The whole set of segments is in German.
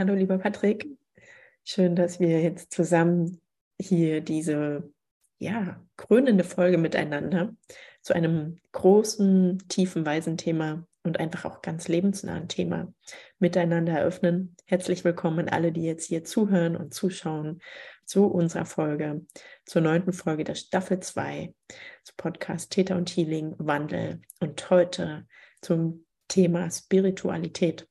Hallo, lieber Patrick. Schön, dass wir jetzt zusammen hier diese, krönende Folge miteinander zu einem großen, tiefen, weisen Thema und einfach auch ganz lebensnahen Thema miteinander eröffnen. Herzlich willkommen an alle, die jetzt hier zuhören und zuschauen zu unserer Folge, zur 9. Folge der Staffel 2, zu Podcast Theta und Healing, Wandel und heute zum Thema Spiritualität.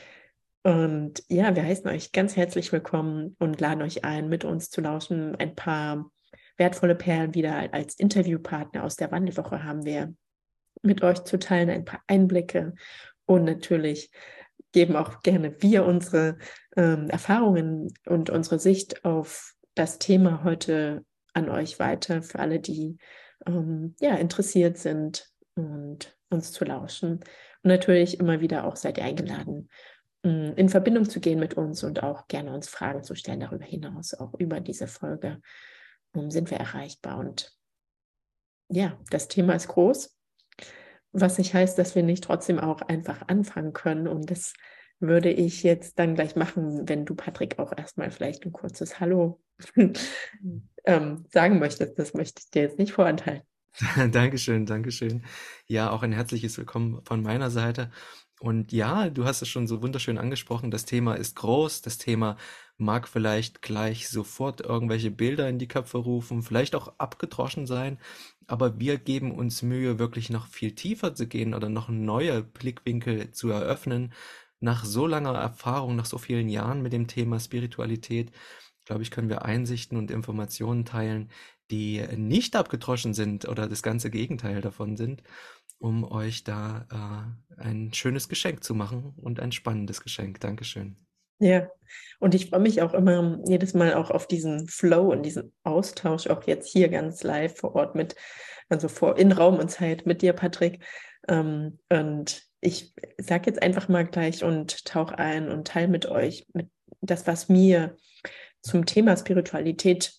Und ja, wir heißen euch ganz herzlich willkommen und laden euch ein, mit uns zu lauschen. Ein paar wertvolle Perlen wieder als Interviewpartner aus der Wandelwoche haben wir mit euch zu teilen, ein paar Einblicke. Und natürlich geben auch gerne wir unsere Erfahrungen und unsere Sicht auf das Thema heute an euch weiter, für alle, die interessiert sind und uns zu lauschen. Und natürlich immer wieder auch seid ihr eingeladen, in Verbindung zu gehen mit uns und auch gerne uns Fragen zu stellen. Darüber hinaus, auch über diese Folge, sind wir erreichbar. Und ja, das Thema ist groß, was nicht heißt, dass wir nicht trotzdem auch einfach anfangen können. Und das würde ich jetzt dann gleich machen, wenn du, Patrick, auch erstmal vielleicht ein kurzes Hallo sagen möchtest. Das möchte ich dir jetzt nicht vorenthalten. Dankeschön, Dankeschön. Ja, auch ein herzliches Willkommen von meiner Seite. Und ja, du hast es schon so wunderschön angesprochen. Das Thema ist groß. Das Thema mag vielleicht gleich sofort irgendwelche Bilder in die Köpfe rufen, vielleicht auch abgedroschen sein. Aber wir geben uns Mühe, wirklich noch viel tiefer zu gehen oder noch neue Blickwinkel zu eröffnen. Nach so langer Erfahrung, nach so vielen Jahren mit dem Thema Spiritualität, glaube ich, können wir Einsichten und Informationen teilen, die nicht abgedroschen sind oder das ganze Gegenteil davon sind, um euch da ein schönes Geschenk zu machen und ein spannendes Geschenk. Dankeschön. Ja, und ich freue mich auch immer jedes Mal auch auf diesen Flow und diesen Austausch, auch jetzt hier ganz live vor Ort in Raum und Zeit mit dir, Patrick. Und ich sage jetzt einfach mal gleich und tauche ein und teile mit euch mit das, was mir zum Thema Spiritualität,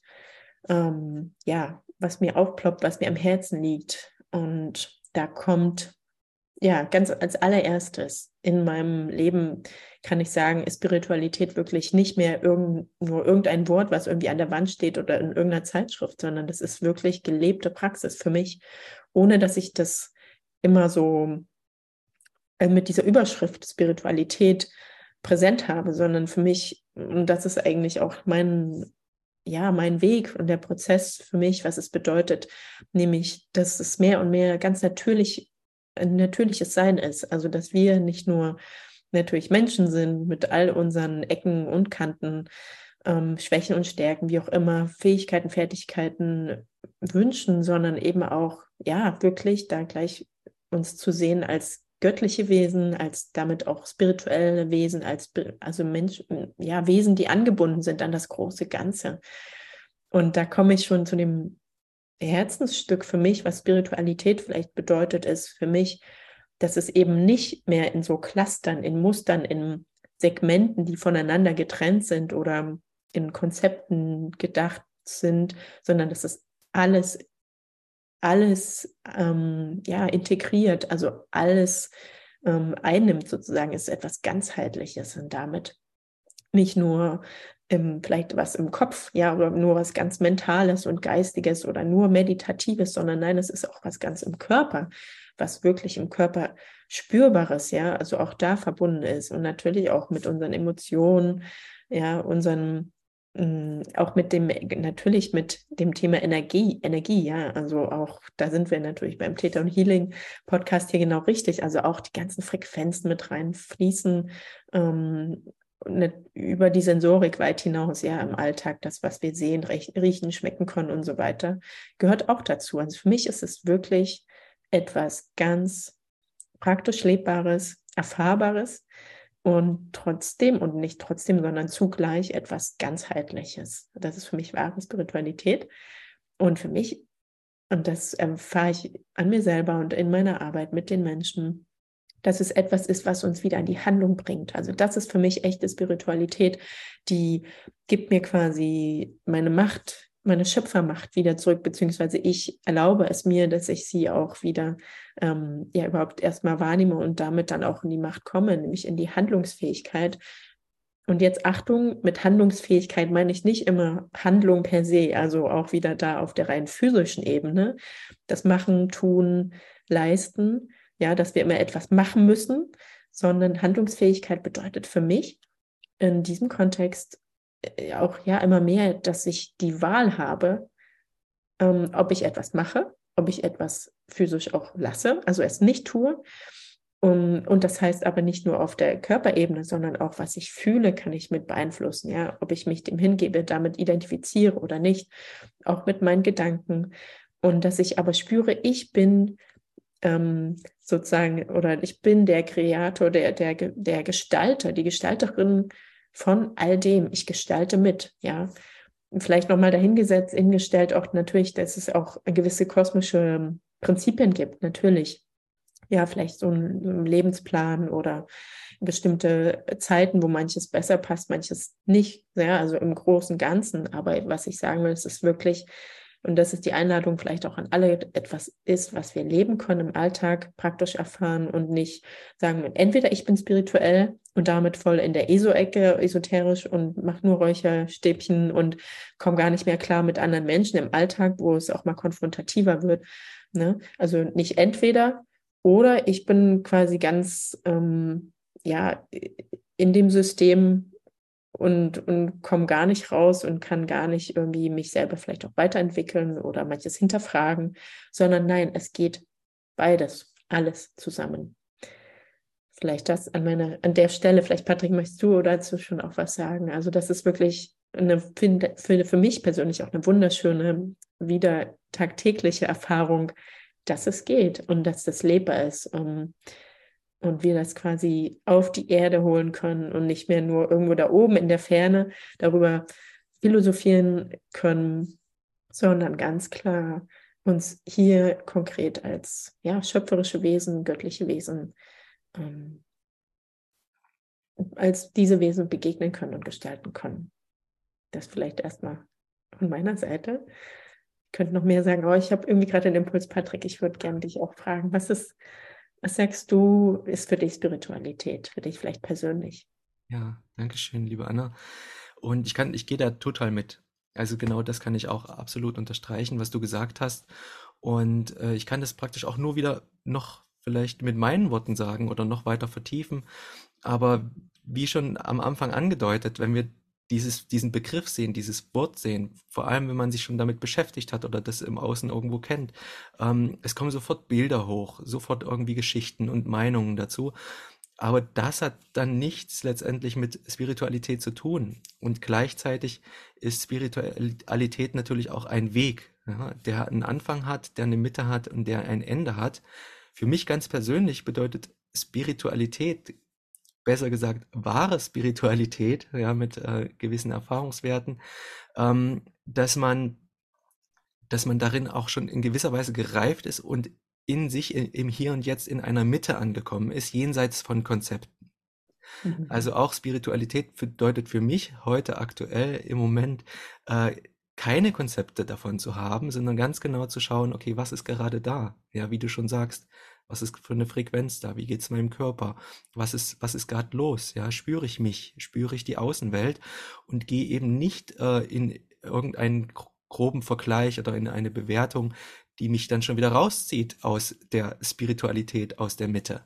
was mir aufploppt, was mir am Herzen liegt. Und da kommt, ja, ganz als allererstes in meinem Leben, kann ich sagen, ist Spiritualität wirklich nicht mehr nur irgendein Wort, was irgendwie an der Wand steht oder in irgendeiner Zeitschrift, sondern das ist wirklich gelebte Praxis für mich, ohne dass ich das immer so mit dieser Überschrift Spiritualität präsent habe, sondern für mich, und das ist eigentlich auch mein Weg und der Prozess für mich, was es bedeutet, nämlich, dass es mehr und mehr ganz ein natürliches Sein ist. Also, dass wir nicht nur natürlich Menschen sind mit all unseren Ecken und Kanten, Schwächen und Stärken, wie auch immer, Fähigkeiten, Fertigkeiten, Wünschen, sondern eben auch, ja, wirklich da gleich uns zu sehen als göttliche Wesen, als damit auch spirituelle Wesen, also Menschen, ja, Wesen, die angebunden sind an das große Ganze. Und da komme ich schon zu dem Herzensstück für mich, was Spiritualität vielleicht bedeutet, ist für mich, dass es eben nicht mehr in so Clustern, in Mustern, in Segmenten, die voneinander getrennt sind oder in Konzepten gedacht sind, sondern dass es alles integriert, also alles einnimmt sozusagen, ist etwas Ganzheitliches und damit nicht nur vielleicht was im Kopf, ja, oder nur was ganz Mentales und Geistiges oder nur Meditatives, sondern nein, es ist auch was ganz im Körper, was wirklich im Körper Spürbares, ja, also auch da verbunden ist und natürlich auch mit unseren Emotionen, ja, auch natürlich mit dem Thema Energie, ja, also auch, da sind wir natürlich beim Theta und Healing Podcast hier genau richtig, also auch die ganzen Frequenzen mit reinfließen, über die Sensorik weit hinaus, ja, im Alltag, das, was wir sehen, riechen, schmecken können und so weiter, gehört auch dazu. Also für mich ist es wirklich etwas ganz praktisch Lebbares, Erfahrbares und nicht trotzdem, sondern zugleich etwas Ganzheitliches. Das ist für mich wahre Spiritualität. Und für mich, und das erfahre ich an mir selber und in meiner Arbeit mit den Menschen, dass es etwas ist, was uns wieder in die Handlung bringt. Also das ist für mich echte Spiritualität, die gibt mir quasi meine Macht, meine Schöpfermacht wieder zurück, beziehungsweise ich erlaube es mir, dass ich sie auch wieder überhaupt erstmal wahrnehme und damit dann auch in die Macht komme, nämlich in die Handlungsfähigkeit, Und jetzt Achtung, mit Handlungsfähigkeit meine ich nicht immer Handlung per se, also auch wieder da auf der rein physischen Ebene. Das Machen, Tun, Leisten, ja, dass wir immer etwas machen müssen, sondern Handlungsfähigkeit bedeutet für mich in diesem Kontext auch ja immer mehr, dass ich die Wahl habe, ob ich etwas mache, ob ich etwas physisch auch lasse, also es nicht tue. Und das heißt aber nicht nur auf der Körperebene, sondern auch, was ich fühle, kann ich mit beeinflussen, ja, ob ich mich dem hingebe, damit identifiziere oder nicht, auch mit meinen Gedanken. Und dass ich aber spüre, ich bin sozusagen, oder ich bin der Kreator, der Gestalter, die Gestalterin von all dem. Ich gestalte mit, ja. Und vielleicht nochmal dahingesetzt, hingestellt auch natürlich, dass es auch gewisse kosmische Prinzipien gibt, natürlich. Ja, vielleicht so ein Lebensplan oder bestimmte Zeiten, wo manches besser passt, manches nicht. Ja, also im Großen und Ganzen. Aber was ich sagen will, es ist wirklich, und das ist die Einladung vielleicht auch an alle, etwas ist, was wir leben können im Alltag, praktisch erfahren und nicht sagen, entweder ich bin spirituell und damit voll in der ESO-Ecke, esoterisch und mache nur Räucherstäbchen und komme gar nicht mehr klar mit anderen Menschen im Alltag, wo es auch mal konfrontativer wird. Ne? Also nicht entweder oder ich bin quasi ganz ja, in dem System und komme gar nicht raus und kann gar nicht irgendwie mich selber vielleicht auch weiterentwickeln oder manches hinterfragen, sondern nein, es geht beides, alles zusammen. Vielleicht das an der Stelle, vielleicht Patrick, möchtest du dazu schon auch was sagen? Also das ist wirklich für mich persönlich auch eine wunderschöne, wieder tagtägliche Erfahrung, dass es geht und dass das lebbar ist. Und wir das quasi auf die Erde holen können und nicht mehr nur irgendwo da oben in der Ferne darüber philosophieren können, sondern ganz klar uns hier konkret als ja, schöpferische Wesen, göttliche Wesen, ähm, als diese Wesen begegnen können und gestalten können. Das vielleicht erstmal von meiner Seite. Ich könnte noch mehr sagen, aber ich habe irgendwie gerade den Impuls, Patrick, ich würde gerne dich auch fragen, was sagst du, ist für dich Spiritualität, für dich vielleicht persönlich? Ja, danke schön, liebe Anna. Und ich gehe da total mit. Also genau das kann ich auch absolut unterstreichen, was du gesagt hast. Und ich kann das praktisch auch nur wieder noch vielleicht mit meinen Worten sagen oder noch weiter vertiefen. Aber wie schon am Anfang angedeutet, wenn wir diesen Begriff sehen, dieses Wort sehen, vor allem wenn man sich schon damit beschäftigt hat oder das im Außen irgendwo kennt, es kommen sofort Bilder hoch, sofort irgendwie Geschichten und Meinungen dazu. Aber das hat dann nichts letztendlich mit Spiritualität zu tun. Und gleichzeitig ist Spiritualität natürlich auch ein Weg, ja, der einen Anfang hat, der eine Mitte hat und der ein Ende hat. Für mich ganz persönlich bedeutet Spiritualität, besser gesagt wahre Spiritualität, ja, mit gewissen Erfahrungswerten, ähm, dass man, dass man darin auch schon in gewisser Weise gereift ist und in sich im Hier und Jetzt in einer Mitte angekommen ist, jenseits von Konzepten. Mhm. Also auch Spiritualität bedeutet für mich heute aktuell im Moment äh, keine Konzepte davon zu haben, sondern ganz genau zu schauen, okay, was ist gerade da? Ja, wie du schon sagst, was ist für eine Frequenz da? Wie geht's meinem Körper? Was ist gerade los? Ja, spüre ich mich? Spüre ich die Außenwelt? Und gehe eben nicht in irgendeinen groben Vergleich oder in eine Bewertung, die mich dann schon wieder rauszieht aus der Spiritualität, aus der Mitte.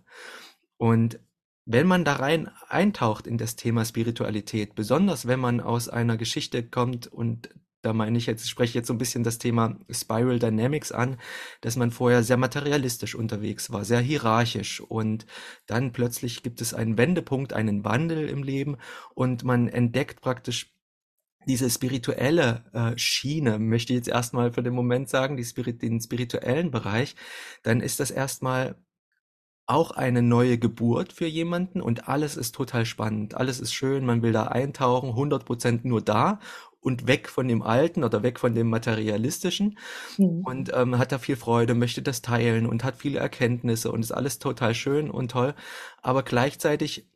Und wenn man da rein eintaucht in das Thema Spiritualität, besonders wenn man aus einer Geschichte kommt, und da meine ich jetzt, spreche ich jetzt so ein bisschen das Thema Spiral Dynamics an, dass man vorher sehr materialistisch unterwegs war, sehr hierarchisch, und dann plötzlich gibt es einen Wendepunkt, einen Wandel im Leben, und man entdeckt praktisch diese spirituelle Schiene, möchte ich jetzt erstmal für den Moment sagen, den spirituellen Bereich, dann ist das erstmal auch eine neue Geburt für jemanden, und alles ist total spannend. Alles ist schön, man will da eintauchen, 100% nur da und weg von dem Alten oder weg von dem Materialistischen, Mhm. und hat da viel Freude, möchte das teilen und hat viele Erkenntnisse und ist alles total schön und toll. Aber gleichzeitig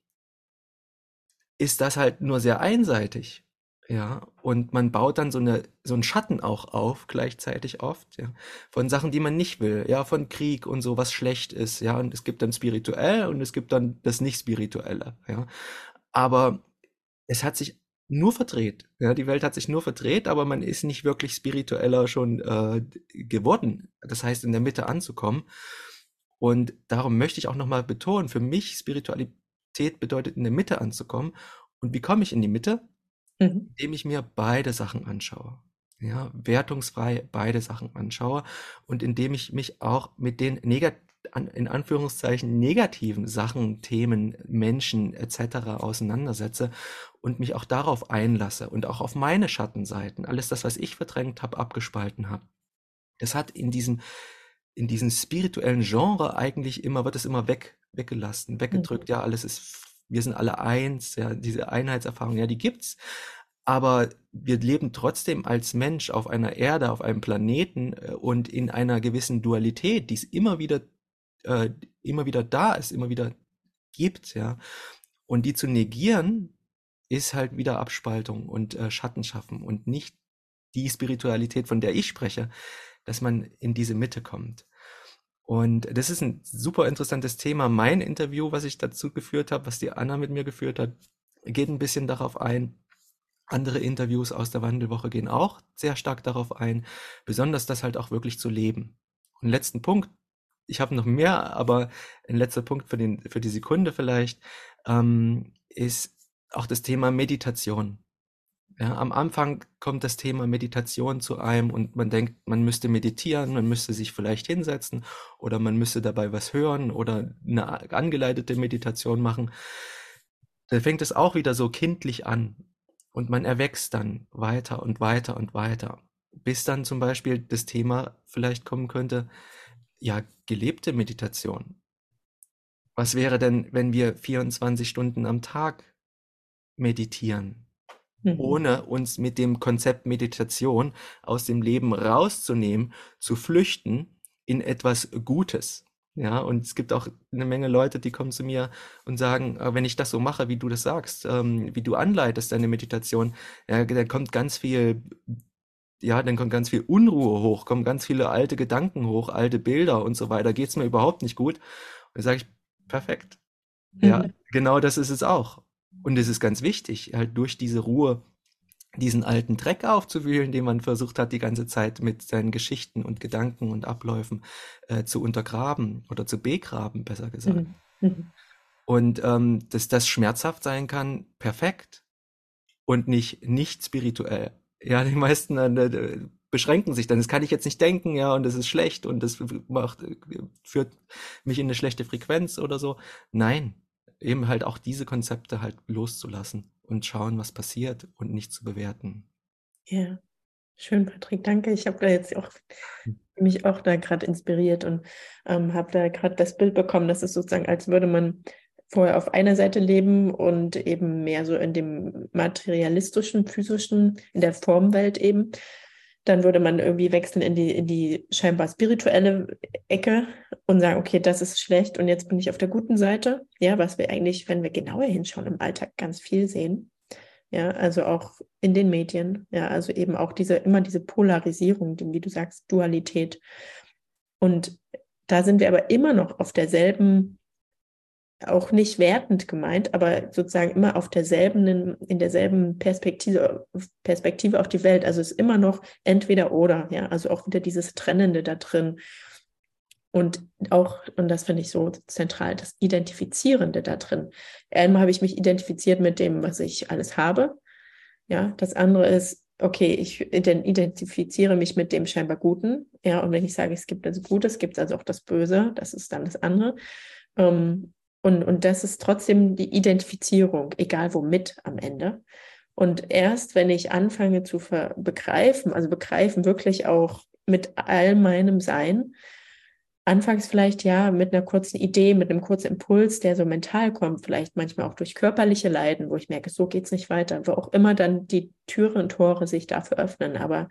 ist das halt nur sehr einseitig. Ja, und man baut dann so einen Schatten auch auf, gleichzeitig oft, ja, von Sachen, die man nicht will, ja, von Krieg und so, was schlecht ist, ja, und es gibt dann spirituell und es gibt dann das Nicht-Spirituelle, ja. Aber es hat sich nur verdreht. Ja, die Welt hat sich nur verdreht, aber man ist nicht wirklich spiritueller schon geworden. Das heißt, in der Mitte anzukommen. Und darum möchte ich auch nochmal betonen, für mich Spiritualität bedeutet, in der Mitte anzukommen. Und wie komme ich in die Mitte? Mhm. Indem ich mir beide Sachen anschaue. Ja, wertungsfrei beide Sachen anschaue und indem ich mich auch mit den in Anführungszeichen negativen Sachen, Themen, Menschen etc. auseinandersetze und mich auch darauf einlasse und auch auf meine Schattenseiten, alles das, was ich verdrängt habe, abgespalten habe. Das hat in diesem spirituellen Genre eigentlich immer, wird es immer weggelassen, weggedrückt, Mhm. ja, wir sind alle eins, ja, diese Einheitserfahrung, ja, die gibt's, aber wir leben trotzdem als Mensch auf einer Erde, auf einem Planeten und in einer gewissen Dualität, die es äh, immer wieder da ist, immer wieder gibt, ja. Und die zu negieren, ist halt wieder Abspaltung und Schatten schaffen und nicht die Spiritualität, von der ich spreche, dass man in diese Mitte kommt. Und das ist ein super interessantes Thema. Mein Interview, was ich dazu geführt habe, was die Anna mit mir geführt hat, geht ein bisschen darauf ein. Andere Interviews aus der Wandelwoche gehen auch sehr stark darauf ein, besonders das halt auch wirklich zu leben. Und letzten Punkt, ich habe noch mehr, aber ein letzter Punkt für die Sekunde vielleicht, ist auch das Thema Meditation. Ja, am Anfang kommt das Thema Meditation zu einem und man denkt, man müsste meditieren, man müsste sich vielleicht hinsetzen oder man müsste dabei was hören oder eine angeleitete Meditation machen. Da fängt es auch wieder so kindlich an und man erwächst dann weiter und weiter und weiter, bis dann zum Beispiel das Thema vielleicht kommen könnte, ja, gelebte Meditation. Was wäre denn, wenn wir 24 Stunden am Tag meditieren, Mhm. ohne uns mit dem Konzept Meditation aus dem Leben rauszunehmen, zu flüchten in etwas Gutes. Ja, und es gibt auch eine Menge Leute, die kommen zu mir und sagen, wenn ich das so mache, wie du das sagst, wie du anleitest deine Meditation, ja, dann kommt ganz viel, ja, dann kommt ganz viel Unruhe hoch, kommen ganz viele alte Gedanken hoch, alte Bilder und so weiter. Geht's mir überhaupt nicht gut? Und dann sage ich, perfekt. Ja, Mhm. genau das ist es auch. Und es ist ganz wichtig, halt durch diese Ruhe diesen alten Dreck aufzuwühlen, den man versucht hat, die ganze Zeit mit seinen Geschichten und Gedanken und Abläufen zu untergraben oder zu begraben, besser gesagt. Mhm. Mhm. Und dass das schmerzhaft sein kann, perfekt und nicht spirituell. Ja, die meisten beschränken sich dann. Das kann ich jetzt nicht denken, ja, und das ist schlecht und das führt mich in eine schlechte Frequenz oder so. Nein, eben halt auch diese Konzepte halt loszulassen und schauen, was passiert und nicht zu bewerten. Ja, schön, Patrick, danke. Ich habe da jetzt auch mich auch da gerade inspiriert und habe da gerade das Bild bekommen, dass es sozusagen, als würde man vorher auf einer Seite leben und eben mehr so in dem materialistischen, physischen, in der Formwelt eben. Dann würde man irgendwie wechseln in die scheinbar spirituelle Ecke und sagen, okay, das ist schlecht und jetzt bin ich auf der guten Seite. Ja, was wir eigentlich, wenn wir genauer hinschauen, im Alltag ganz viel sehen. Ja, also auch in den Medien. Ja, also eben auch immer diese Polarisierung, wie du sagst, Dualität. Und da sind wir aber immer noch auf derselben, auch nicht wertend gemeint, aber sozusagen immer auf derselben, in derselben Perspektive auf die Welt. Also es ist immer noch entweder oder, ja, also auch wieder dieses Trennende da drin. Und auch, und das finde ich so zentral, das Identifizierende da drin. Einmal habe ich mich identifiziert mit dem, was ich alles habe. Ja, das andere ist, okay, ich identifiziere mich mit dem scheinbar Guten. Ja, und wenn ich sage, es gibt also Gutes, gibt es also auch das Böse. Das ist dann das andere. Und das ist trotzdem die Identifizierung, egal womit am Ende. Und erst wenn ich anfange zu begreifen, also begreifen wirklich auch mit all meinem Sein, anfangs vielleicht ja mit einer kurzen Idee, mit einem kurzen Impuls, der so mental kommt, vielleicht manchmal auch durch körperliche Leiden, wo ich merke, so geht es nicht weiter, wo auch immer dann die Türen und Tore sich dafür öffnen. Aber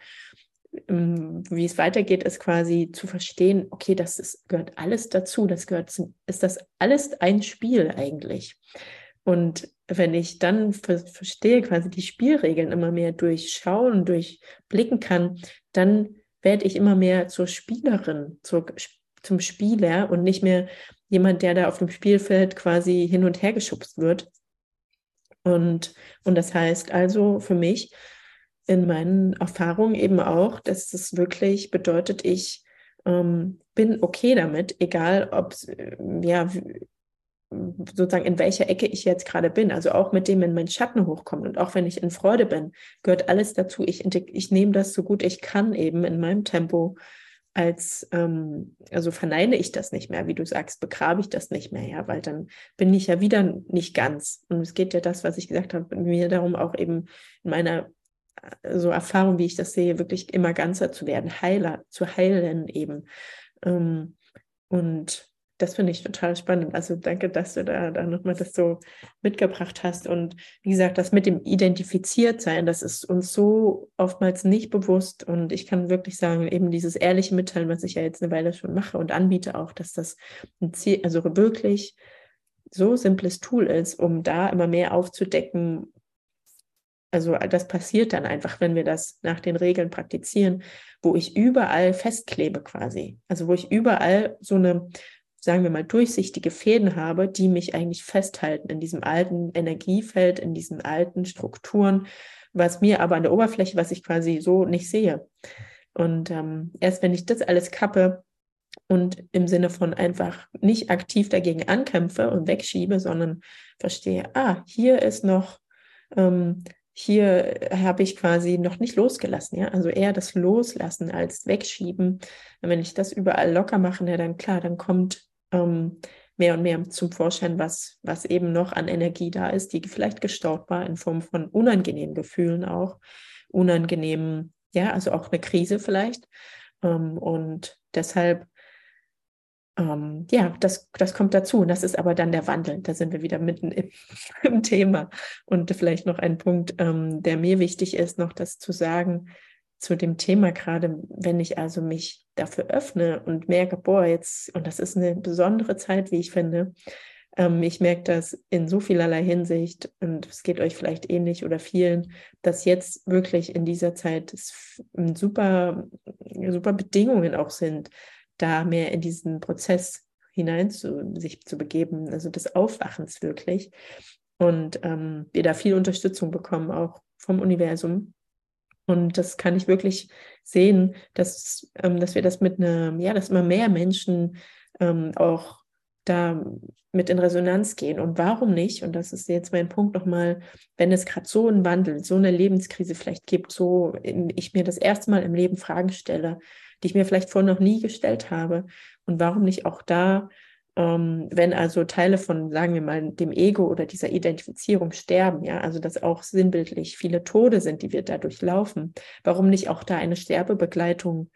wie es weitergeht, ist quasi zu verstehen, okay, gehört alles dazu, ist das alles ein Spiel eigentlich. Und wenn ich dann verstehe, quasi die Spielregeln immer mehr durchschauen, durchblicken kann, dann werde ich immer mehr zur Spielerin, zum Spieler und nicht mehr jemand, der da auf dem Spielfeld quasi hin und her geschubst wird. Und das heißt also für mich in meinen Erfahrungen eben auch, dass es wirklich bedeutet, ich bin okay damit, egal ob ja, sozusagen in welcher Ecke ich jetzt gerade bin, also auch mit dem, wenn mein Schatten hochkommt und auch wenn ich in Freude bin, gehört alles dazu. Ich nehme das so gut ich kann eben in meinem Tempo also verneine ich das nicht mehr, wie du sagst, begrabe ich das nicht mehr, ja, weil dann bin ich ja wieder nicht ganz. Und es geht ja das, was ich gesagt habe, mir darum auch eben in meiner so Erfahrung, wie ich das sehe, wirklich immer ganzer zu werden, heiler, zu heilen eben. Ähm, und das finde ich total spannend. Also danke, dass du da nochmal das so mitgebracht hast. Und wie gesagt, das mit dem Identifiziertsein, das ist uns so oftmals nicht bewusst. Und ich kann wirklich sagen, eben dieses ehrliche Mitteilen, was ich ja jetzt eine Weile schon mache und anbiete auch, dass das ein Ziel, also wirklich so simples Tool ist, um da immer mehr aufzudecken. Also das passiert dann einfach, wenn wir das nach den Regeln praktizieren, wo ich überall festklebe quasi. Also wo ich überall so eine, sagen wir mal, durchsichtige Fäden habe, die mich eigentlich festhalten in diesem alten Energiefeld, in diesen alten Strukturen, was mir aber an der Oberfläche, was ich quasi so nicht sehe. Und erst wenn ich das alles kappe und im Sinne von einfach nicht aktiv dagegen ankämpfe und wegschiebe, sondern verstehe, hier ist noch hier habe ich quasi noch nicht losgelassen, ja, also eher das Loslassen als Wegschieben. Und wenn ich das überall locker mache, ja, dann klar, dann kommt mehr und mehr zum Vorschein, was eben noch an Energie da ist, die vielleicht gestaut war in Form von unangenehmen Gefühlen auch, unangenehmen, ja, also auch eine Krise vielleicht. Und deshalb ja, das kommt dazu. Und das ist aber dann der Wandel. Da sind wir wieder mitten im Thema. Und vielleicht noch ein Punkt, der mir wichtig ist, noch das zu sagen zu dem Thema, gerade wenn ich also mich dafür öffne und merke, boah, jetzt, und das ist eine besondere Zeit, wie ich finde. Ich merke das in so vielerlei Hinsicht, und es geht euch vielleicht ähnlich oder vielen, dass jetzt wirklich in dieser Zeit super, super Bedingungen auch sind, da mehr in diesen Prozess sich zu begeben, also des Aufwachens wirklich. Und wir da viel Unterstützung bekommen, auch vom Universum. Und das kann ich wirklich sehen, dass wir das dass immer mehr Menschen auch da mit in Resonanz gehen. Und warum nicht? Und das ist jetzt mein Punkt nochmal, wenn es gerade so einen Wandel, so eine Lebenskrise vielleicht gibt, ich mir das erste Mal im Leben Fragen stelle, die ich mir vielleicht vorher noch nie gestellt habe. Und warum nicht auch da, wenn also Teile von, sagen wir mal, dem Ego oder dieser Identifizierung sterben, ja, also dass auch sinnbildlich viele Tode sind, die wir dadurch laufen, warum nicht auch da eine Sterbebegleitung,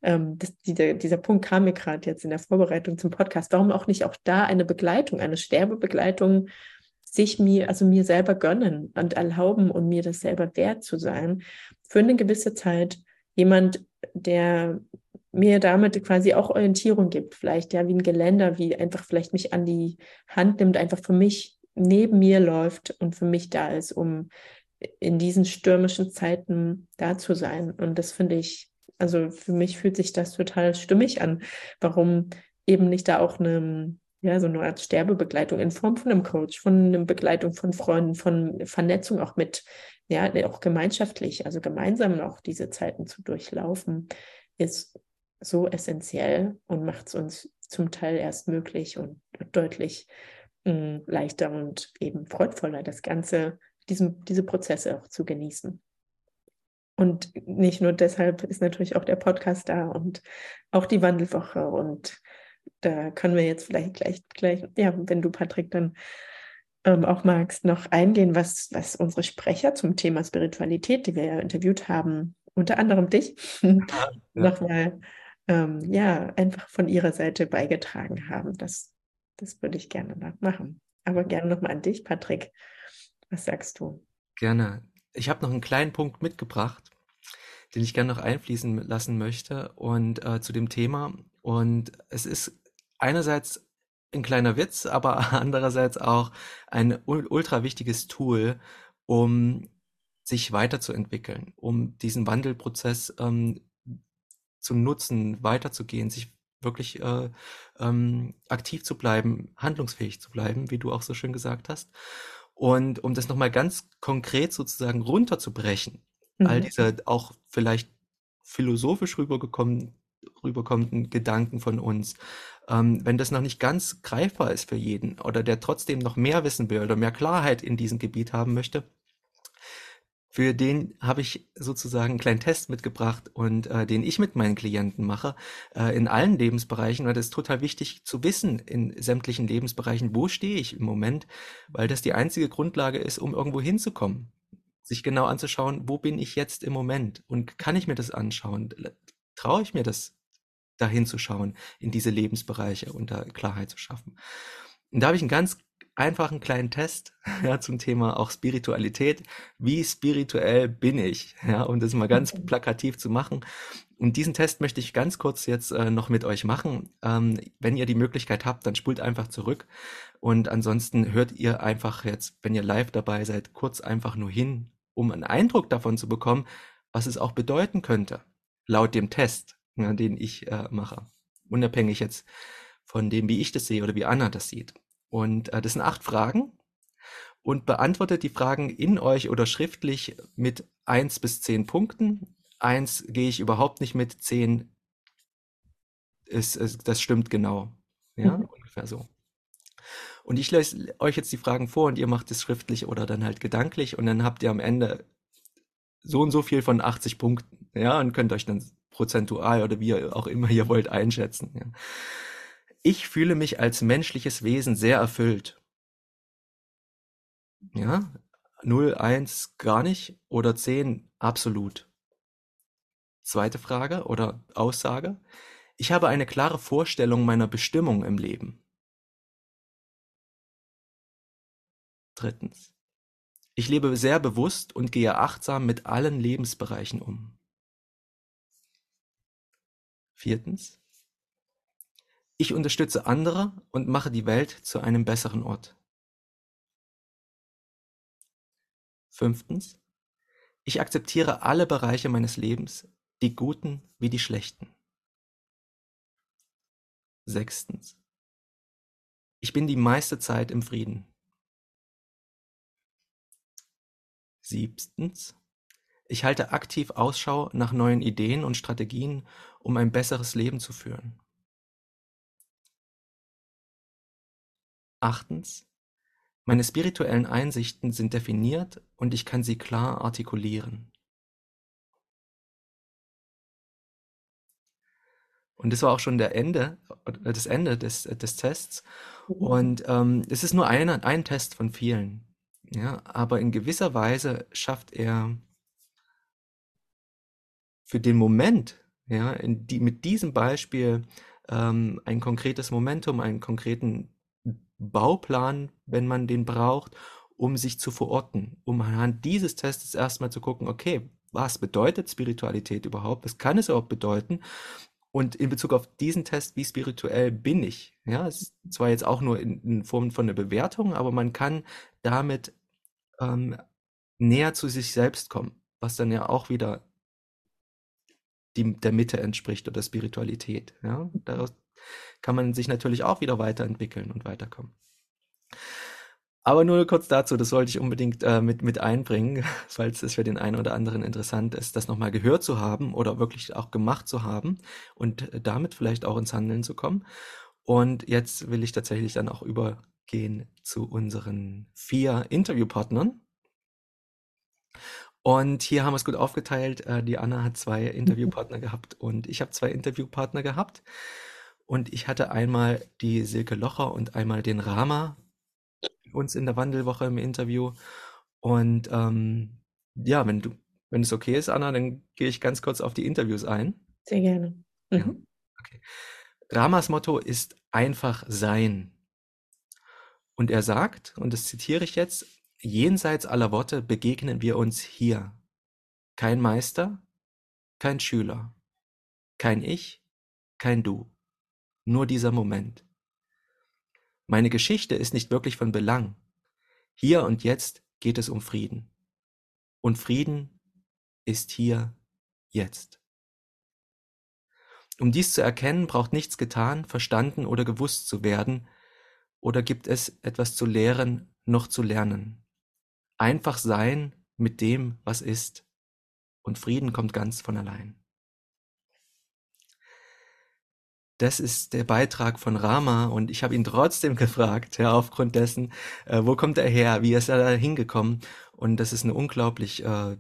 dieser Punkt kam mir gerade jetzt in der Vorbereitung zum Podcast, warum auch nicht auch da eine Begleitung, eine Sterbebegleitung also mir selber gönnen und erlauben und mir das selber wert zu sein, für eine gewisse Zeit jemand, der mir damit quasi auch Orientierung gibt, vielleicht ja wie ein Geländer, wie einfach vielleicht mich an die Hand nimmt, einfach für mich neben mir läuft und für mich da ist, um in diesen stürmischen Zeiten da zu sein. Und das finde ich, also für mich fühlt sich das total stimmig an, warum eben nicht da auch so eine Art Sterbebegleitung in Form von einem Coach, von einer Begleitung von Freunden, von Vernetzung auch ja, auch gemeinschaftlich, also gemeinsam auch diese Zeiten zu durchlaufen, ist so essentiell und macht es uns zum Teil erst möglich und deutlich leichter und eben freudvoller, das Ganze, diese Prozesse auch zu genießen. Und nicht nur deshalb ist natürlich auch der Podcast da und auch die Wandelwoche. Und da können wir jetzt vielleicht gleich, ja, wenn du, Patrick, dann auch magst, noch eingehen, was unsere Sprecher zum Thema Spiritualität, die wir ja interviewt haben, unter anderem dich, Ja. nochmal ja, einfach von ihrer Seite beigetragen haben. Das würde ich gerne noch machen. Aber gerne nochmal an dich, Patrick. Was sagst du? Gerne. Ich habe noch einen kleinen Punkt mitgebracht, den ich gerne noch einfließen lassen möchte und zu dem Thema. Und es ist einerseits ein kleiner Witz, aber andererseits auch ein ultra wichtiges Tool, um sich weiterzuentwickeln, um diesen Wandelprozess zu nutzen, weiterzugehen, sich wirklich aktiv zu bleiben, handlungsfähig zu bleiben, wie du auch so schön gesagt hast. Und um das nochmal ganz konkret sozusagen runterzubrechen, all Mhm. diese auch vielleicht philosophisch rüberkommenden Gedanken von uns, wenn das noch nicht ganz greifbar ist für jeden oder der trotzdem noch mehr wissen will oder mehr Klarheit in diesem Gebiet haben möchte, für den habe ich sozusagen einen kleinen Test mitgebracht und den ich mit meinen Klienten mache, in allen Lebensbereichen, weil das ist total wichtig zu wissen in sämtlichen Lebensbereichen, wo stehe ich im Moment, weil das die einzige Grundlage ist, um irgendwo hinzukommen. Sich genau anzuschauen, wo bin ich jetzt im Moment und kann ich mir das anschauen? Traue ich mir das, da hinzuschauen, in diese Lebensbereiche und da Klarheit zu schaffen? Und da habe ich einen ganz einfachen kleinen Test, ja, zum Thema auch Spiritualität. Wie spirituell bin ich? Ja, um das mal ganz plakativ zu machen. Und diesen Test möchte ich ganz kurz jetzt noch mit euch machen. Wenn ihr die Möglichkeit habt, dann spult einfach zurück. Und ansonsten hört ihr einfach jetzt, wenn ihr live dabei seid, kurz einfach nur hin, um einen Eindruck davon zu bekommen, was es auch bedeuten könnte, laut dem Test, ja, den ich mache. Unabhängig jetzt von dem, wie ich das sehe oder wie Anna das sieht. Und das sind 8 Fragen und beantwortet die Fragen in euch oder schriftlich mit 1 bis 10 Punkten. 1 gehe ich überhaupt nicht mit, 10 das stimmt genau. Ja, Mhm. ungefähr so. Und ich lese euch jetzt die Fragen vor und ihr macht es schriftlich oder dann halt gedanklich und dann habt ihr am Ende so und so viel von 80 Punkten. Ja, und könnt euch dann prozentual oder wie ihr auch immer ihr wollt einschätzen. Ja. Ich fühle mich als menschliches Wesen sehr erfüllt. Ja, 0, 1 gar nicht oder 10 absolut. Zweite Frage oder Aussage. Ich habe eine klare Vorstellung meiner Bestimmung im Leben. Drittens. Ich lebe sehr bewusst und gehe achtsam mit allen Lebensbereichen um. Viertens. Ich unterstütze andere und mache die Welt zu einem besseren Ort. Fünftens. Ich akzeptiere alle Bereiche meines Lebens, die guten wie die schlechten. Sechstens. Ich bin die meiste Zeit im Frieden. Siebtens. Ich halte aktiv Ausschau nach neuen Ideen und Strategien, um ein besseres Leben zu führen. Achtens. Meine spirituellen Einsichten sind definiert und ich kann sie klar artikulieren. Und das war auch schon das Ende des Tests. Mhm. Und es ist nur ein Test von vielen. Ja, aber in gewisser Weise schafft er für den Moment, ja, mit diesem Beispiel ein konkretes Momentum, einen konkreten Bauplan, wenn man den braucht, um sich zu verorten, um anhand dieses Tests erstmal zu gucken, okay, was bedeutet Spiritualität überhaupt? Was kann es überhaupt bedeuten? Und in Bezug auf diesen Test, wie spirituell bin ich? Ja, es ist zwar jetzt auch nur in Form von einer Bewertung, aber man kann damit ähm, näher zu sich selbst kommen, was dann ja auch wieder der Mitte entspricht oder Spiritualität. Ja, daraus kann man sich natürlich auch wieder weiterentwickeln und weiterkommen. Aber nur kurz dazu, das wollte ich unbedingt mit einbringen, falls es für den einen oder anderen interessant ist, das nochmal gehört zu haben oder wirklich auch gemacht zu haben und damit vielleicht auch ins Handeln zu kommen. Und jetzt will ich tatsächlich dann auch übergehen zu unseren 4 Interviewpartnern. Und hier haben wir es gut aufgeteilt. Die Anna hat 2 Mhm. Interviewpartner gehabt und ich habe 2 Interviewpartner gehabt. Und ich hatte einmal die Silke Locher und einmal den Rama uns in der Wandelwoche im Interview. Und ja, wenn es okay ist, Anna, dann gehe ich ganz kurz auf die Interviews ein. Sehr gerne. Ja, Mhm. okay. Ramas Motto ist einfach sein. Und er sagt, und das zitiere ich jetzt, jenseits aller Worte begegnen wir uns hier. Kein Meister, kein Schüler, kein Ich, kein Du. Nur dieser Moment. Meine Geschichte ist nicht wirklich von Belang. Hier und jetzt geht es um Frieden. Und Frieden ist hier jetzt. Um dies zu erkennen, braucht nichts getan, verstanden oder gewusst zu werden, oder gibt es etwas zu lehren, noch zu lernen. Einfach sein mit dem, was ist. Und Frieden kommt ganz von allein. Das ist der Beitrag von Rama und ich habe ihn trotzdem gefragt, ja, aufgrund dessen, wo kommt er her, wie ist er da hingekommen? Und das ist eine unglaublich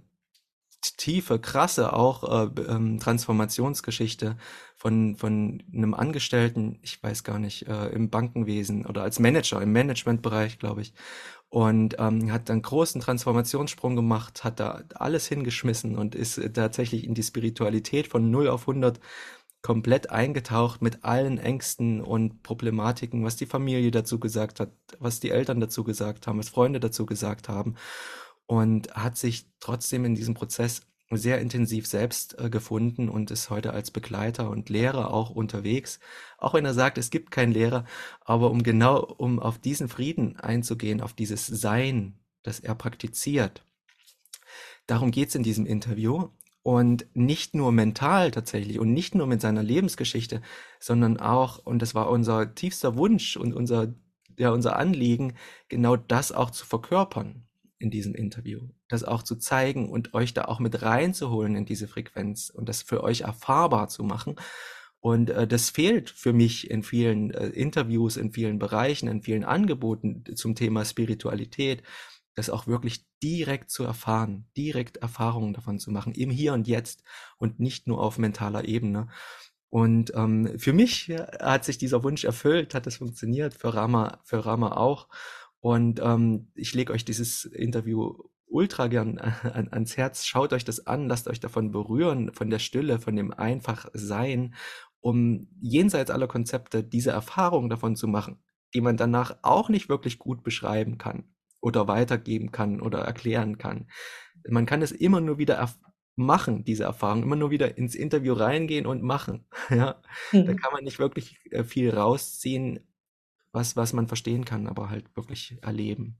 tiefe, krasse auch Transformationsgeschichte von einem Angestellten, ich weiß gar nicht, im Bankenwesen oder als Manager, im Managementbereich, glaube ich. Und hat dann großen Transformationssprung gemacht, hat da alles hingeschmissen und ist tatsächlich in die Spiritualität von 0 auf 100 komplett eingetaucht mit allen Ängsten und Problematiken, was die Familie dazu gesagt hat, was die Eltern dazu gesagt haben, was Freunde dazu gesagt haben und hat sich trotzdem in diesem Prozess sehr intensiv selbst gefunden und ist heute als Begleiter und Lehrer auch unterwegs. Auch wenn er sagt, es gibt keinen Lehrer, aber um auf diesen Frieden einzugehen, auf dieses Sein, das er praktiziert, darum geht's in diesem Interview. Und nicht nur mental tatsächlich und nicht nur mit seiner Lebensgeschichte, sondern auch, und das war unser tiefster Wunsch und unser Anliegen, genau das auch zu verkörpern in diesem Interview. Das auch zu zeigen und euch da auch mit reinzuholen in diese Frequenz und das für euch erfahrbar zu machen. Und das fehlt für mich in vielen Interviews, in vielen Bereichen, in vielen Angeboten zum Thema Spiritualität, das auch wirklich direkt zu erfahren, direkt Erfahrungen davon zu machen, im Hier und Jetzt und nicht nur auf mentaler Ebene. Und für mich hat sich dieser Wunsch erfüllt, hat es funktioniert, für Rama auch. Und ich lege euch dieses Interview ultra gern ans Herz. Schaut euch das an, lasst euch davon berühren, von der Stille, von dem Einfachsein, um jenseits aller Konzepte diese Erfahrung davon zu machen, die man danach auch nicht wirklich gut beschreiben kann oder weitergeben kann oder erklären kann. Man kann es immer nur wieder machen, diese Erfahrung, immer nur wieder ins Interview reingehen und machen. Ja, da Mhm. kann man nicht wirklich viel rausziehen, was man verstehen kann, aber halt wirklich erleben.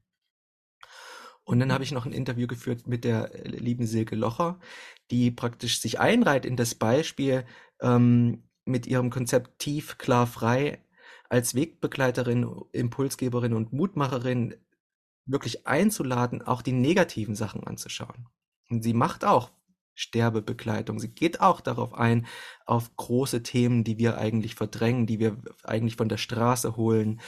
Und dann habe ich noch ein Interview geführt mit der lieben Silke Locher, die praktisch sich einreiht in das Beispiel mit ihrem Konzept tief, klar, frei als Wegbegleiterin, Impulsgeberin und Mutmacherin wirklich einzuladen, auch die negativen Sachen anzuschauen. Und sie macht auch Sterbebegleitung. Sie geht auch darauf ein, auf große Themen, die wir eigentlich verdrängen, die wir eigentlich von der Straße holen,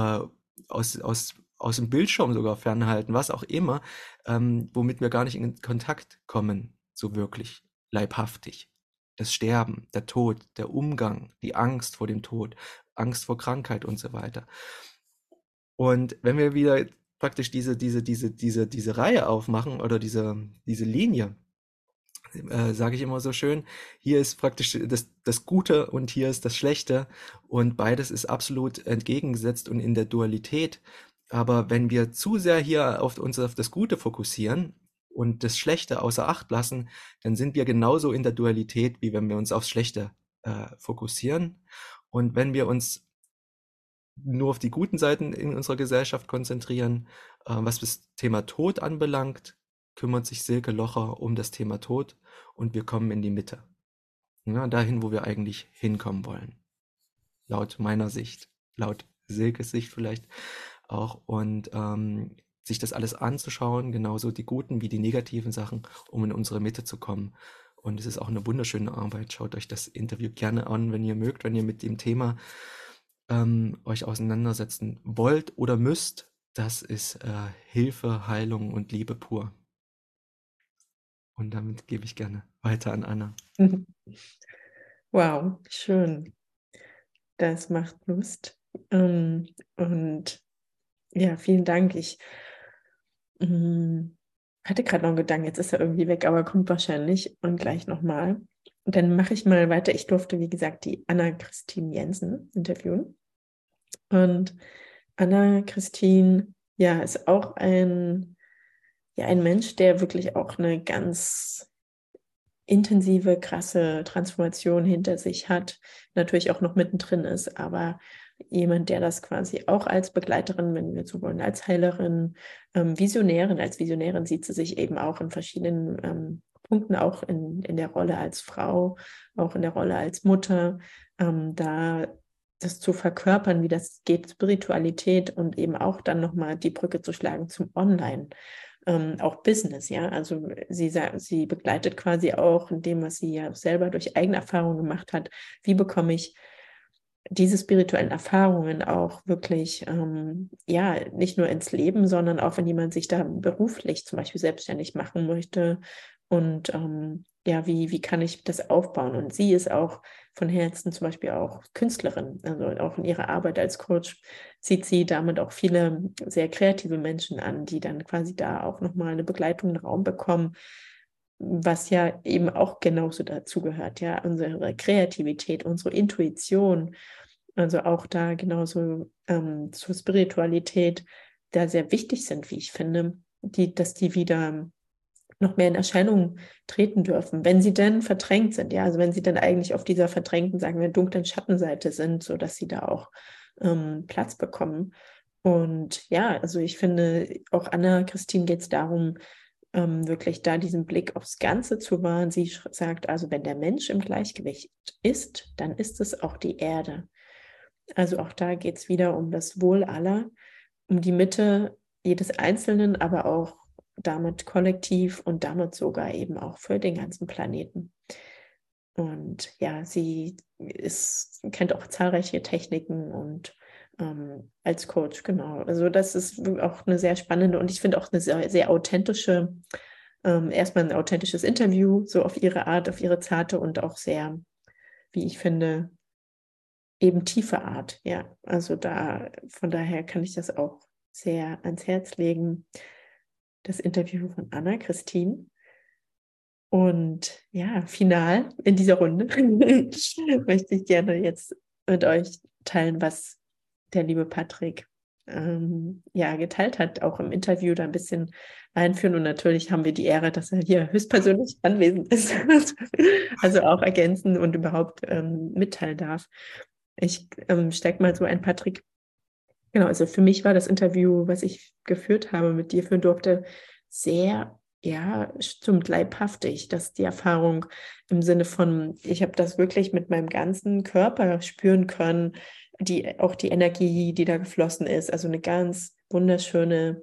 aus dem Bildschirm sogar fernhalten, was auch immer, womit wir gar nicht in Kontakt kommen, so wirklich leibhaftig. Das Sterben, der Tod, der Umgang, die Angst vor dem Tod, Angst vor Krankheit und so weiter. Und wenn wir wieder praktisch diese Reihe aufmachen oder diese Linie, sage ich immer so schön, hier ist praktisch das Gute und hier ist das Schlechte und beides ist absolut entgegengesetzt und in der Dualität. Aber wenn wir zu sehr hier auf das Gute fokussieren und das Schlechte außer Acht lassen, dann sind wir genauso in der Dualität, wie wenn wir uns aufs Schlechte fokussieren. Und wenn wir uns nur auf die guten Seiten in unserer Gesellschaft konzentrieren. Was das Thema Tod anbelangt, kümmert sich Silke Locher um das Thema Tod und wir kommen in die Mitte. Ja, dahin, wo wir eigentlich hinkommen wollen. Laut meiner Sicht, laut Silkes Sicht vielleicht auch. Und sich das alles anzuschauen, genauso die guten wie die negativen Sachen, um in unsere Mitte zu kommen. Und es ist auch eine wunderschöne Arbeit. Schaut euch das Interview gerne an, wenn ihr mögt, wenn ihr mit dem Thema euch auseinandersetzen wollt oder müsst. Das ist Hilfe, Heilung und Liebe pur. Und damit gebe ich gerne weiter an Anna. Mhm. Wow, schön. Das macht Lust. Und ja, vielen Dank. Ich hatte gerade noch einen Gedanken, jetzt ist er irgendwie weg, aber kommt wahrscheinlich und gleich nochmal. Und dann mache ich mal weiter. Ich durfte, wie gesagt, die Anna-Christine Jensen interviewen. Und Anna-Christine, ja, ist auch ein Mensch, der wirklich auch eine ganz intensive, krasse Transformation hinter sich hat, natürlich auch noch mittendrin ist, aber jemand, der das quasi auch als Begleiterin, wenn wir so wollen, als Heilerin, als Visionärin sieht sie sich eben auch in verschiedenen Punkten, auch in der Rolle als Frau, auch in der Rolle als Mutter, da das zu verkörpern, wie das geht, Spiritualität und eben auch dann nochmal die Brücke zu schlagen zum Online. auch Business, ja. Also sie begleitet quasi auch in dem, was sie ja selber durch eigene Erfahrungen gemacht hat. Wie bekomme ich diese spirituellen Erfahrungen auch wirklich, ja, nicht nur ins Leben, sondern auch, wenn jemand sich da beruflich zum Beispiel selbstständig machen möchte. Und ja, wie kann ich das aufbauen? Und sie ist auch von Herzen zum Beispiel auch Künstlerin. Also auch in ihrer Arbeit als Coach zieht sie damit auch viele sehr kreative Menschen an, die dann quasi da auch nochmal eine Begleitung, einen Raum bekommen, was ja eben auch genauso dazu gehört, ja, unsere Kreativität, unsere Intuition, also auch da genauso zur Spiritualität, da sehr wichtig sind, wie ich finde, dass die wieder noch mehr in Erscheinung treten dürfen, wenn sie denn verdrängt sind, ja, also wenn sie dann eigentlich auf dieser verdrängten, sagen wir, dunklen Schattenseite sind, so dass sie da auch Platz bekommen. Und ja, also ich finde, auch Anna-Christine geht es darum, wirklich da diesen Blick aufs Ganze zu wahren. Sie sagt also, wenn der Mensch im Gleichgewicht ist, dann ist es auch die Erde. Also auch da geht es wieder um das Wohl aller, um die Mitte jedes Einzelnen, aber auch damit kollektiv und damit sogar eben auch für den ganzen Planeten. Und ja, sie kennt auch zahlreiche Techniken und als Coach, genau. Also das ist auch eine sehr spannende und ich finde auch eine sehr, sehr authentische, erstmal ein authentisches Interview, so auf ihre Art, auf ihre zarte und auch sehr, wie ich finde, eben tiefe Art. Ja, also von daher kann ich das auch sehr ans Herz legen, das Interview von Anna-Christine. Und ja, final in dieser Runde möchte ich gerne jetzt mit euch teilen, was der liebe Patrick ja geteilt hat, auch im Interview da ein bisschen einführen. Und natürlich haben wir die Ehre, dass er hier höchstpersönlich anwesend ist, also auch ergänzen und überhaupt mitteilen darf. Ich steige mal so ein, Patrick. Genau, also für mich war das Interview, was ich geführt habe, mit dir führen durfte, sehr, ja, stimmt, leibhaftig, dass die Erfahrung im Sinne von, ich habe das wirklich mit meinem ganzen Körper spüren können, auch die Energie, die da geflossen ist, also eine ganz wunderschöne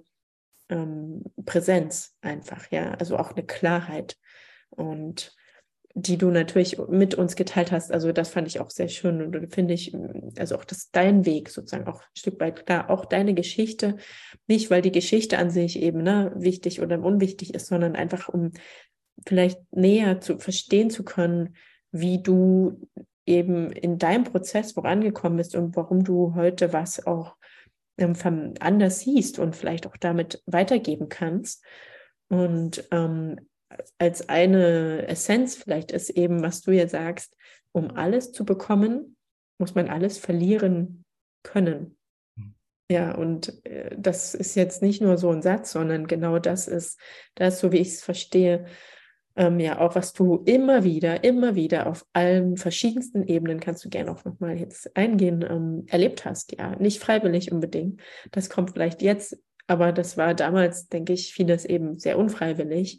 Präsenz einfach, ja, also auch eine Klarheit und die du natürlich mit uns geteilt hast. Also das fand ich auch sehr schön und finde ich, also auch dein Weg sozusagen auch ein Stück weit klar, auch deine Geschichte, nicht weil die Geschichte an sich eben wichtig oder unwichtig ist, sondern einfach um vielleicht näher zu verstehen zu können, wie du eben in deinem Prozess vorangekommen bist und warum du heute was auch anders siehst und vielleicht auch damit weitergeben kannst. Und als eine Essenz vielleicht ist eben, was du ja sagst, um alles zu bekommen, muss man alles verlieren können. Ja, und das ist jetzt nicht nur so ein Satz, sondern genau das ist, so wie ich es verstehe, ja, auch was du immer wieder auf allen verschiedensten Ebenen, kannst du gerne auch nochmal jetzt eingehen, erlebt hast. Ja, nicht freiwillig unbedingt. Das kommt vielleicht jetzt, aber das war damals, denke ich, vieles eben sehr unfreiwillig.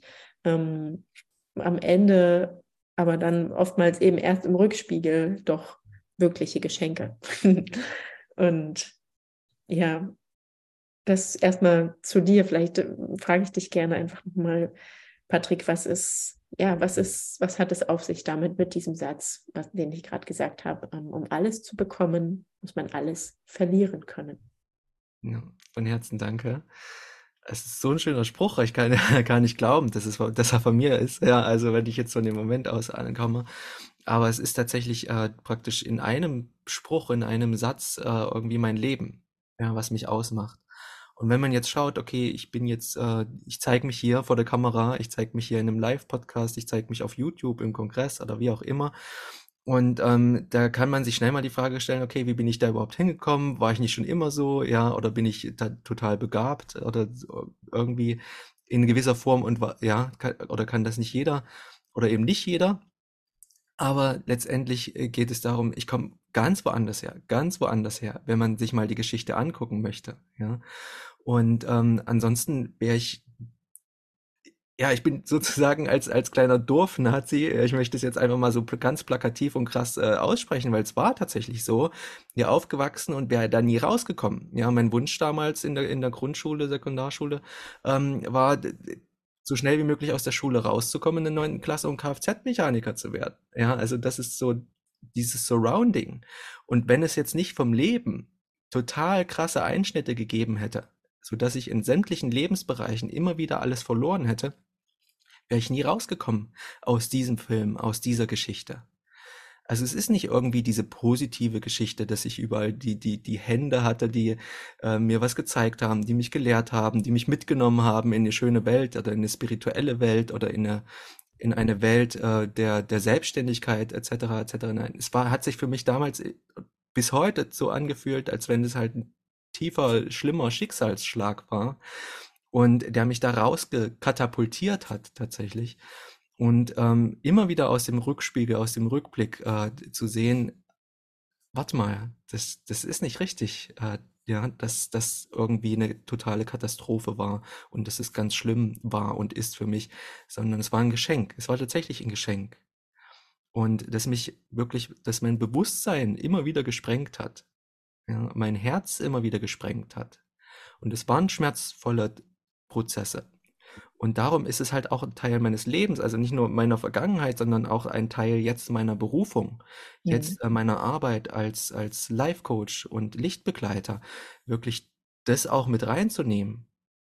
Am Ende, aber dann oftmals eben erst im Rückspiegel doch wirkliche Geschenke. Und ja, das erstmal zu dir. Vielleicht frage ich dich gerne einfach nochmal, Patrick, was hat es auf sich damit mit diesem Satz, den ich gerade gesagt habe? Um alles zu bekommen, muss man alles verlieren können. Ja, von Herzen danke. Es ist so ein schöner Spruch, ich kann gar nicht glauben, dass er von mir ist. Ja, also wenn ich jetzt von dem Moment aus ankomme. Aber es ist tatsächlich praktisch in einem Spruch, in einem Satz irgendwie mein Leben, ja, was mich ausmacht. Und wenn man jetzt schaut, okay, ich zeige mich hier vor der Kamera, ich zeige mich hier in einem Live-Podcast, ich zeige mich auf YouTube, im Kongress oder wie auch immer. Und da kann man sich schnell mal die Frage stellen, okay, wie bin ich da überhaupt hingekommen? War ich nicht schon immer so, ja, oder bin ich da total begabt oder irgendwie in gewisser Form ja, oder kann das nicht jeder oder eben nicht jeder? Aber letztendlich geht es darum, ich komme ganz woanders her, wenn man sich mal die Geschichte angucken möchte, ja. Und ansonsten wäre ich Ja, ich bin sozusagen als kleiner Dorfnazi, ich möchte es jetzt einfach mal so ganz plakativ und krass aussprechen, weil es war tatsächlich so, ja, aufgewachsen und wäre da nie rausgekommen. Ja, mein Wunsch damals in der Grundschule, Sekundarschule, war, so schnell wie möglich aus der Schule rauszukommen in der 9. Klasse und Kfz-Mechaniker zu werden. Ja, also das ist so dieses Surrounding. Und wenn es jetzt nicht vom Leben total krasse Einschnitte gegeben hätte, sodass ich in sämtlichen Lebensbereichen immer wieder alles verloren hätte, wäre ich nie rausgekommen aus diesem Film, aus dieser Geschichte. Also es ist nicht irgendwie diese positive Geschichte, dass ich überall die Hände hatte, die mir was gezeigt haben, die mich gelehrt haben, die mich mitgenommen haben in eine schöne Welt oder in eine spirituelle Welt oder in eine Welt der Selbstständigkeit etc. etc. Nein, hat sich für mich damals bis heute so angefühlt, als wenn es halt ein tiefer, schlimmer Schicksalsschlag war und der mich da rausgekatapultiert hat tatsächlich. Und immer wieder aus dem Rückspiegel, aus dem Rückblick zu sehen, warte mal, das ist nicht richtig, ja, dass das irgendwie eine totale Katastrophe war und dass es ganz schlimm war und ist für mich, sondern es war ein Geschenk. Es war tatsächlich ein Geschenk. Und dass mein Bewusstsein immer wieder gesprengt hat, ja, mein Herz immer wieder gesprengt hat. Und es waren schmerzvolle Prozesse. Und darum ist es halt auch ein Teil meines Lebens, also nicht nur meiner Vergangenheit, sondern auch ein Teil jetzt meiner Berufung, Mhm. jetzt meiner Arbeit als Life Coach und Lichtbegleiter, wirklich das auch mit reinzunehmen,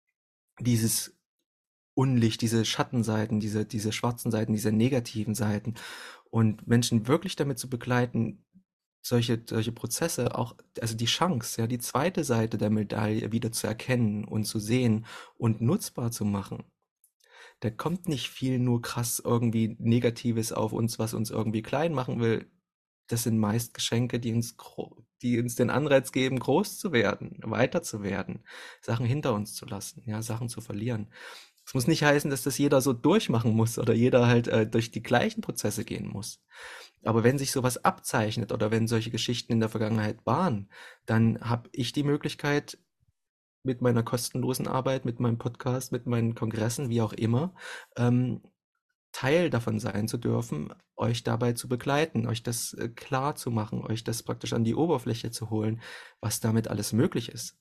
dieses Unlicht, diese Schattenseiten, diese schwarzen Seiten, diese negativen Seiten und Menschen wirklich damit zu begleiten, solche Prozesse auch, also die Chance, ja, die zweite Seite der Medaille wieder zu erkennen und zu sehen und nutzbar zu machen. Da kommt nicht viel nur krass irgendwie Negatives auf uns, was uns irgendwie klein machen will. Das sind meist Geschenke, die uns den Anreiz geben, groß zu werden, weiter zu werden, Sachen hinter uns zu lassen, ja, Sachen zu verlieren. Es muss nicht heißen, dass das jeder so durchmachen muss oder jeder halt durch die gleichen Prozesse gehen muss. Aber wenn sich sowas abzeichnet oder wenn solche Geschichten in der Vergangenheit waren, dann habe ich die Möglichkeit, mit meiner kostenlosen Arbeit, mit meinem Podcast, mit meinen Kongressen, wie auch immer, ähm, Teil davon sein zu dürfen, euch dabei zu begleiten, euch das klar zu machen, euch das praktisch an die Oberfläche zu holen, was damit alles möglich ist.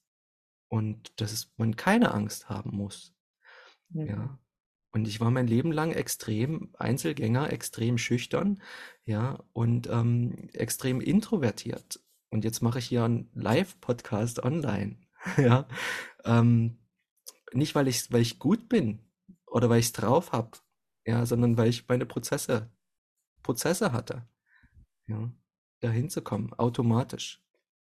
Und dass man keine Angst haben muss. Mhm. Ja. Und ich war mein Leben lang extrem Einzelgänger, extrem schüchtern, ja, und extrem introvertiert. Und jetzt mache ich hier einen Live-Podcast online, ja. Ähm, Nicht, weil ich gut bin oder weil ich es drauf habe, ja, sondern weil ich meine Prozesse hatte, ja, da hinzukommen, automatisch.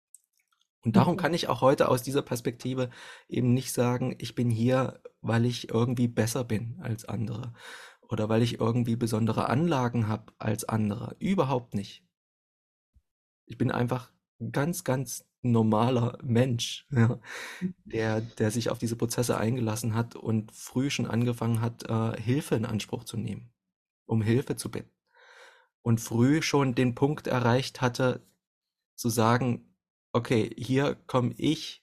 Und darum Mhm. kann ich auch heute aus dieser Perspektive eben nicht sagen, ich bin hier, weil ich irgendwie besser bin als andere oder weil ich irgendwie besondere Anlagen habe als andere. Überhaupt nicht. Ich bin einfach ein ganz, ganz normaler Mensch, ja, der sich auf diese Prozesse eingelassen hat und früh schon angefangen hat, Hilfe in Anspruch zu nehmen, um Hilfe zu bitten. Und früh schon den Punkt erreicht hatte, zu sagen, okay, hier komme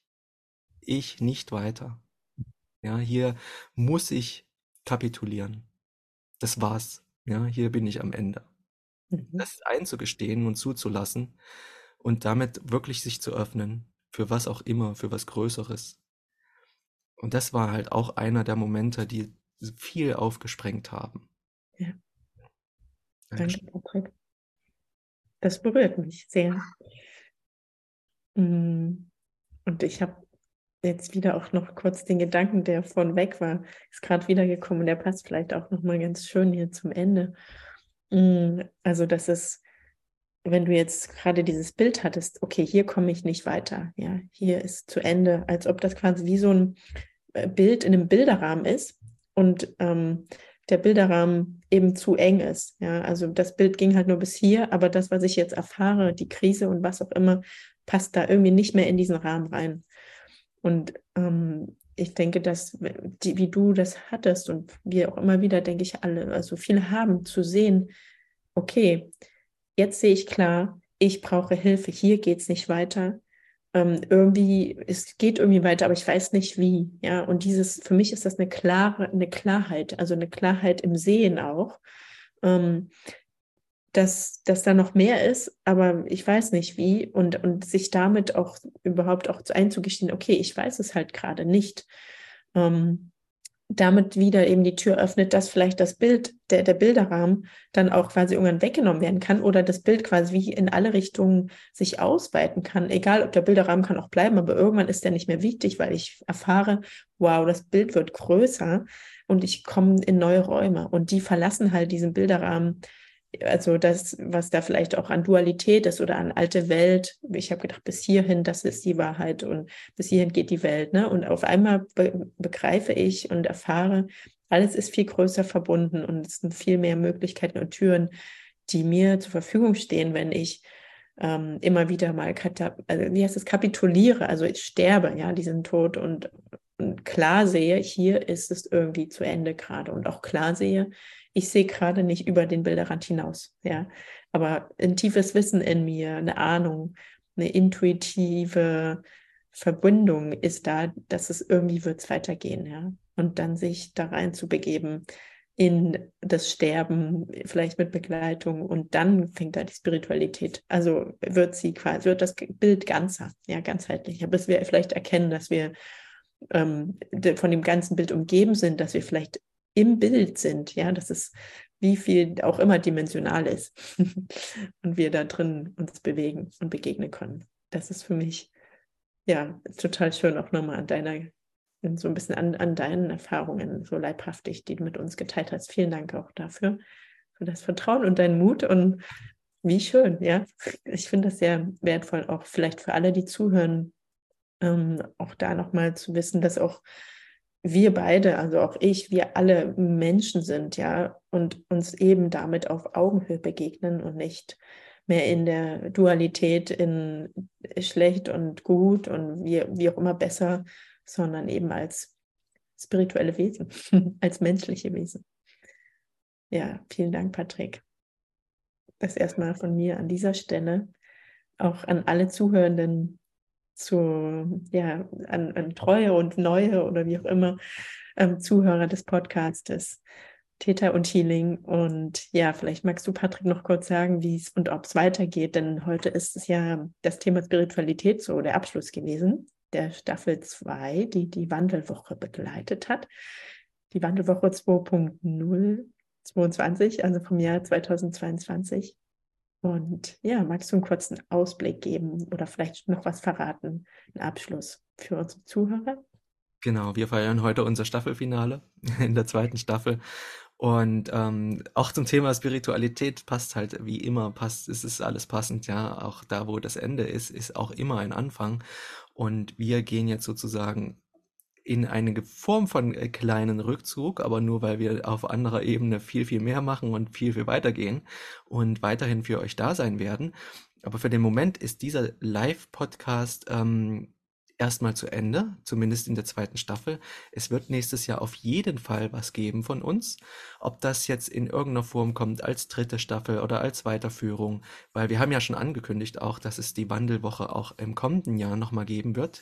ich nicht weiter. Ja, hier muss ich kapitulieren. Das war's. Ja, hier bin ich am Ende. Mhm. Das einzugestehen und zuzulassen und damit wirklich sich zu öffnen für was auch immer, für was Größeres. Und das war halt auch einer der Momente, die viel aufgesprengt haben. Ja, danke, Dankeschön. Patrick. Das berührt mich sehr. Mm. Und ich habe jetzt wieder auch noch kurz den Gedanken, der von weg war, ist gerade wiedergekommen. Der passt vielleicht auch noch mal ganz schön hier zum Ende. Also, dass es, wenn du jetzt gerade dieses Bild hattest, okay, hier komme ich nicht weiter, ja, hier ist zu Ende, als ob das quasi wie so ein Bild in einem Bilderrahmen ist und der Bilderrahmen eben zu eng ist. Ja, also das Bild ging halt nur bis hier, aber das, was ich jetzt erfahre, die Krise und was auch immer, passt da irgendwie nicht mehr in diesen Rahmen rein. Und ich denke, dass wie du das hattest und wir auch immer wieder, denke ich, alle, also viele haben zu sehen, okay, jetzt sehe ich klar, ich brauche Hilfe, hier geht es nicht weiter. irgendwie, es geht irgendwie weiter, aber ich weiß nicht wie, ja. Und für mich ist das eine Klarheit, also eine Klarheit im Sehen auch, ähm, dass da noch mehr ist, aber ich weiß nicht wie und sich damit auch überhaupt auch einzugestehen, okay, ich weiß es halt gerade nicht. Ähm, Damit wieder eben die Tür öffnet, dass vielleicht das Bild, der Bilderrahmen dann auch quasi irgendwann weggenommen werden kann oder das Bild quasi wie in alle Richtungen sich ausweiten kann. Egal, ob der Bilderrahmen kann auch bleiben, aber irgendwann ist der nicht mehr wichtig, weil ich erfahre, wow, das Bild wird größer und ich komme in neue Räume und die verlassen halt diesen Bilderrahmen. Also das, was da vielleicht auch an Dualität ist oder an alte Welt. Ich habe gedacht, bis hierhin, das ist die Wahrheit und bis hierhin geht die Welt. Ne? Und auf einmal begreife ich und erfahre, alles ist viel größer verbunden und es sind viel mehr Möglichkeiten und Türen, die mir zur Verfügung stehen, wenn ich immer wieder mal, also, wie heißt es, kapituliere, also ich sterbe, ja, diesen Tod und klar sehe, hier ist es irgendwie zu Ende gerade und auch klar sehe, ich sehe gerade nicht über den Bilderrand hinaus, ja, aber ein tiefes Wissen in mir, eine Ahnung, eine intuitive Verbindung ist da, dass es irgendwie wird es weitergehen, ja, und dann sich da rein zu begeben in das Sterben, vielleicht mit Begleitung und dann fängt da die Spiritualität. Also wird das Bild ganzer, ja, ganzheitlicher, bis wir vielleicht erkennen, dass wir von dem ganzen Bild umgeben sind, dass wir vielleicht im Bild sind, ja, dass es wie viel auch immer dimensional ist und wir da drin uns bewegen und begegnen können. Das ist für mich ja total schön, auch nochmal so ein bisschen an deinen Erfahrungen so leibhaftig, die du mit uns geteilt hast. Vielen Dank auch dafür, für das Vertrauen und deinen Mut und wie schön, ja. Ich finde das sehr wertvoll, auch vielleicht für alle, die zuhören, auch da nochmal zu wissen, dass auch wir beide, also auch ich, wir alle Menschen sind, ja, und uns eben damit auf Augenhöhe begegnen und nicht mehr in der Dualität in schlecht und gut und wie auch immer besser, sondern eben als spirituelle Wesen, als menschliche Wesen. Ja, vielen Dank, Patrick. Das erstmal von mir an dieser Stelle. Auch an alle Zuhörenden an treue und neue oder wie auch immer Zuhörer des Podcastes Theta und Healing. Und ja, vielleicht magst du, Patrick, noch kurz sagen, wie es und ob es weitergeht, denn heute ist es ja das Thema Spiritualität so der Abschluss gewesen, der Staffel 2, die die Wandelwoche begleitet hat. Die Wandelwoche 2.022, also vom Jahr 2022. Und ja, magst du einen kurzen Ausblick geben oder vielleicht noch was verraten, einen Abschluss für unsere Zuhörer? Genau, wir feiern heute unser Staffelfinale in der zweiten Staffel. Und auch zum Thema Spiritualität passt halt wie immer, es ist alles passend, ja. Auch da, wo das Ende ist, ist auch immer ein Anfang. Und wir gehen jetzt sozusagen in eine Form von kleinen Rückzug, aber nur weil wir auf anderer Ebene viel, viel mehr machen und viel, viel weitergehen und weiterhin für euch da sein werden. Aber für den Moment ist dieser Live-Podcast erstmal zu Ende, zumindest in der zweiten Staffel. Es wird nächstes Jahr auf jeden Fall was geben von uns. Ob das jetzt in irgendeiner Form kommt als dritte Staffel oder als Weiterführung, weil wir haben ja schon angekündigt auch, dass es die Wandelwoche auch im kommenden Jahr nochmal geben wird,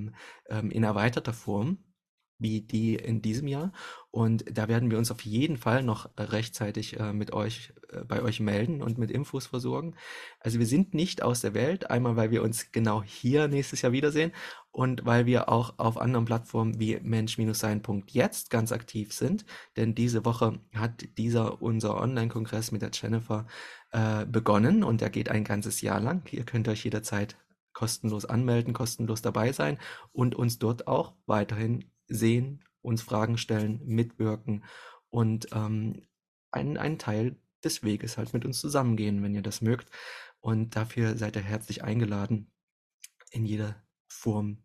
in erweiterter Form wie die in diesem Jahr. Und da werden wir uns auf jeden Fall noch rechtzeitig bei euch melden und mit Infos versorgen. Also wir sind nicht aus der Welt, einmal weil wir uns genau hier nächstes Jahr wiedersehen und weil wir auch auf anderen Plattformen wie Mensch-Sein.jetzt ganz aktiv sind. Denn diese Woche hat unser Online-Kongress mit der Jennifer begonnen und der geht ein ganzes Jahr lang. Ihr könnt euch jederzeit kostenlos anmelden, kostenlos dabei sein und uns dort auch weiterhin sehen, uns Fragen stellen, mitwirken und einen Teil des Weges halt mit uns zusammengehen, wenn ihr das mögt. Und dafür seid ihr herzlich eingeladen, in jeder Form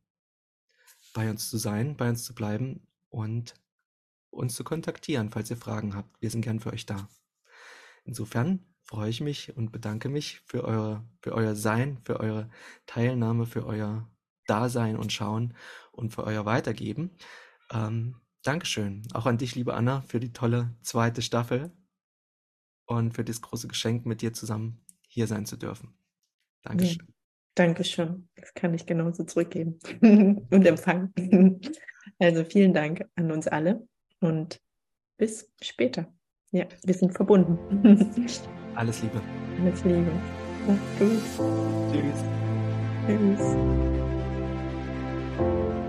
bei uns zu sein, bei uns zu bleiben und uns zu kontaktieren, falls ihr Fragen habt. Wir sind gern für euch da. Insofern freue ich mich und bedanke mich für euer Sein, für eure Teilnahme, für euer Dasein und Schauen und für euer Weitergeben. Dankeschön. Auch an dich, liebe Anna, für die tolle zweite Staffel und für das große Geschenk, mit dir zusammen hier sein zu dürfen. Ja, Dankeschön. Dankeschön. Das kann ich genauso zurückgeben und empfangen. Also vielen Dank an uns alle und bis später. Ja, wir sind verbunden. Alles Liebe. Alles Liebe. Mach's gut. Tschüss. Tschüss.